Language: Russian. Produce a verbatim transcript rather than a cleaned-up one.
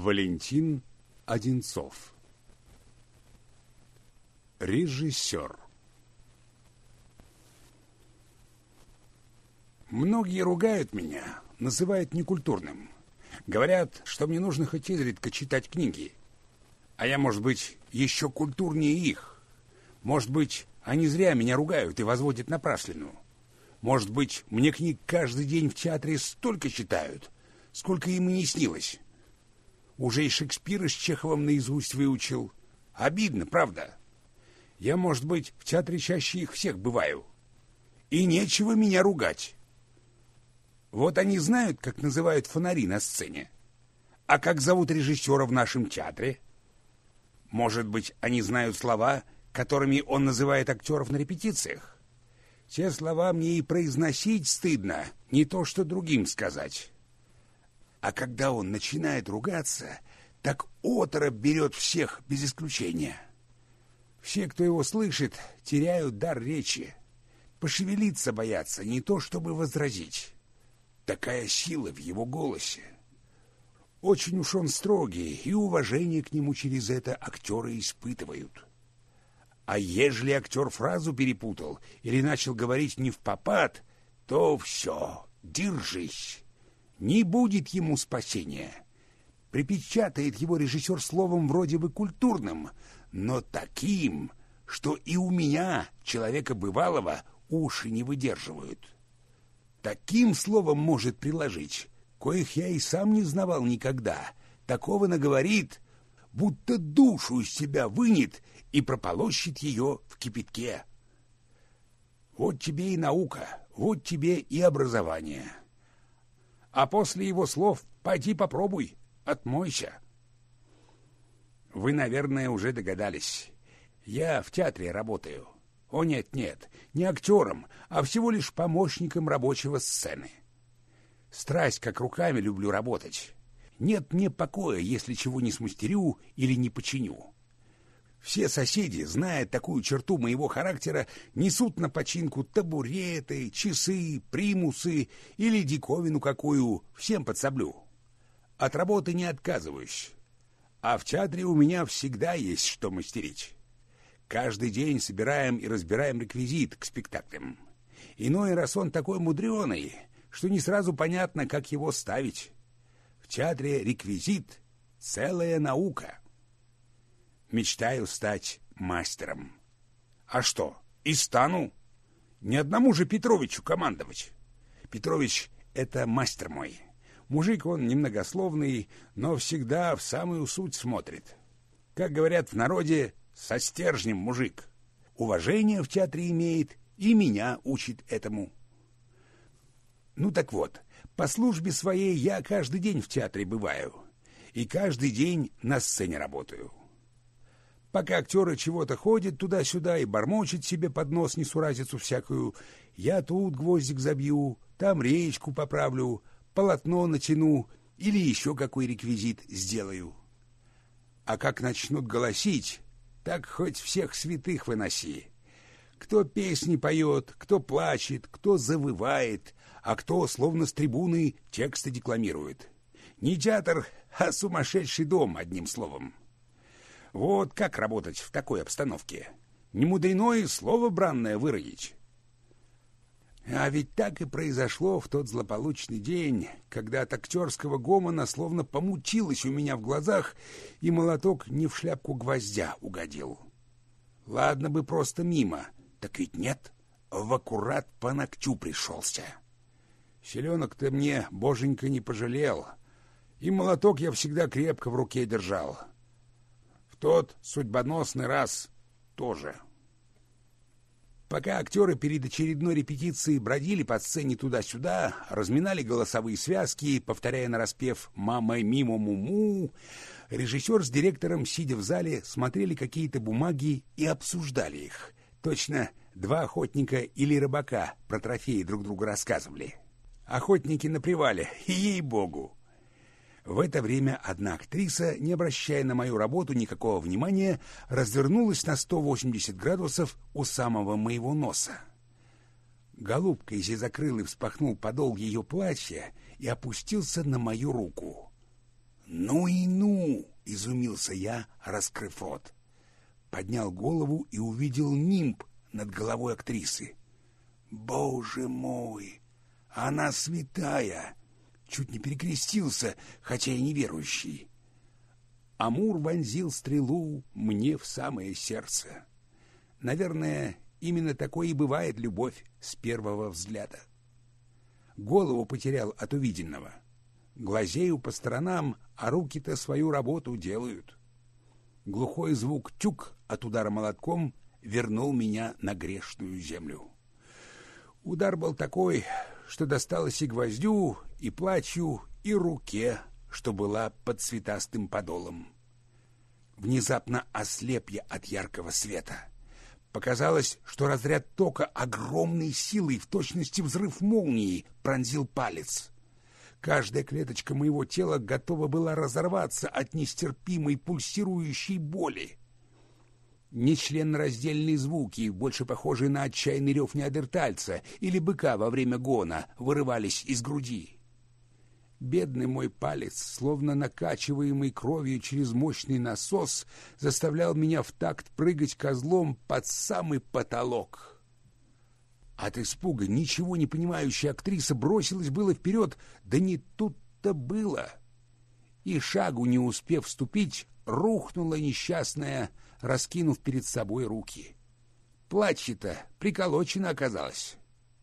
Валентин Одинцов. Режиссер. Многие ругают меня, называют некультурным. Говорят, что мне нужно хоть изредка читать книги. А я, может быть, еще культурнее их. Может быть, они зря меня ругают и возводят напраслину. Может быть, мне книг каждый день в театре столько читают, сколько им и не снилось. Уже и Шекспира с Чеховым наизусть выучил. Обидно, правда? Я, может быть, в театре чаще их всех бываю. И нечего меня ругать. Вот они знают, как называют фонари на сцене. А как зовут режиссера в нашем театре? Может быть, они знают слова, которыми он называет актеров на репетициях? Те слова мне и произносить стыдно, не то что другим сказать. А когда он начинает ругаться, так оторопь берет всех без исключения. Все, кто его слышит, теряют дар речи. Пошевелиться боятся, не то чтобы возразить. Такая сила в его голосе. Очень уж он строгий, и уважение к нему через это актеры испытывают. А ежели актер фразу перепутал или начал говорить не впопад, то все, держись. Не будет ему спасения. Припечатает его режиссер словом вроде бы культурным, но таким, что и у меня, человека бывалого, уши не выдерживают. Таким словом может приложить, коих я и сам не знавал никогда. Такого наговорит, будто душу из себя вынет и прополощет ее в кипятке. Вот тебе и наука, вот тебе и образование. А после его слов пойди попробуй, отмойся. Вы, наверное, уже догадались. Я в театре работаю. О, нет-нет, не актером, а всего лишь помощником рабочего сцены. Страсть, как руками люблю работать. Нет мне покоя, если чего не смастерю или не починю. Все соседи, зная такую черту моего характера, несут на починку табуреты, часы, примусы или диковину какую, всем подсоблю. От работы не отказываюсь. А в театре у меня всегда есть что мастерить. Каждый день собираем и разбираем реквизит к спектаклям. Иной раз он такой мудреный, что не сразу понятно, как его ставить. В театре реквизит — целая наука. Мечтаю стать мастером. А что, и стану. Ни одному же Петровичу командовать. Петрович — это мастер мой. Мужик он немногословный, но всегда в самую суть смотрит. Как говорят в народе, со стержнем мужик. Уважение в театре имеет и меня учит этому. Ну так вот, по службе своей я каждый день в театре бываю. И каждый день на сцене работаю. Пока актеры чего-то ходят туда-сюда и бормочут себе под нос несуразицу всякую, я тут гвоздик забью, там речку поправлю, полотно натяну или еще какой реквизит сделаю. А как начнут голосить, так хоть всех святых выноси. Кто песни поет, кто плачет, кто завывает, а кто, словно с трибуны, тексты декламирует. Не театр, а сумасшедший дом, одним словом. Вот как работать в такой обстановке. Не мудрено и слово бранное выронить. А ведь так и произошло в тот злополучный день, когда от актерского гомона словно помутилось у меня в глазах, и молоток не в шляпку гвоздя угодил. Ладно бы просто мимо, так ведь нет, в аккурат по ногтю пришелся. Селенок-то мне боженька не пожалел, и молоток я всегда крепко в руке держал. В тот судьбоносный раз тоже. Пока актеры перед очередной репетицией бродили по сцене туда-сюда, разминали голосовые связки, повторяя нараспев «мама мимо му-му», режиссер с директором, сидя в зале, смотрели какие-то бумаги и обсуждали их. Точно два охотника или рыбака про трофеи друг другу рассказывали. Охотники на привале, ей-богу. В это время одна актриса, не обращая на мою работу никакого внимания, развернулась на сто восемьдесят градусов у самого моего носа. Голубка изи закрыл и вспахнул подол ее платья и опустился на мою руку. «Ну и ну!» — изумился я, раскрыв рот. Поднял голову и увидел нимб над головой актрисы. «Боже мой! Она святая!» Чуть не перекрестился, хотя и неверующий. Амур вонзил стрелу мне в самое сердце. Наверное, именно такой и бывает любовь с первого взгляда. Голову потерял от увиденного. Глазею по сторонам, а руки-то свою работу делают. Глухой звук тюк от удара молотком вернул меня на грешную землю. Удар был такой, что досталось и гвоздю, и платью, и руке, что была под цветастым подолом. Внезапно ослеп я от яркого света. Показалось, что разряд тока огромной силой, в точности взрыв молнии, пронзил палец. Каждая клеточка моего тела готова была разорваться от нестерпимой пульсирующей боли. Нечленораздельные звуки, больше похожие на отчаянный рев неандертальца или быка во время гона, вырывались из груди. Бедный мой палец, словно накачиваемый кровью через мощный насос, заставлял меня в такт прыгать козлом под самый потолок. От испуга ничего не понимающая актриса бросилась было вперед, да не тут-то было. И шагу не успев ступить, рухнула несчастная, раскинув перед собой руки. Платье-то приколочено оказалось.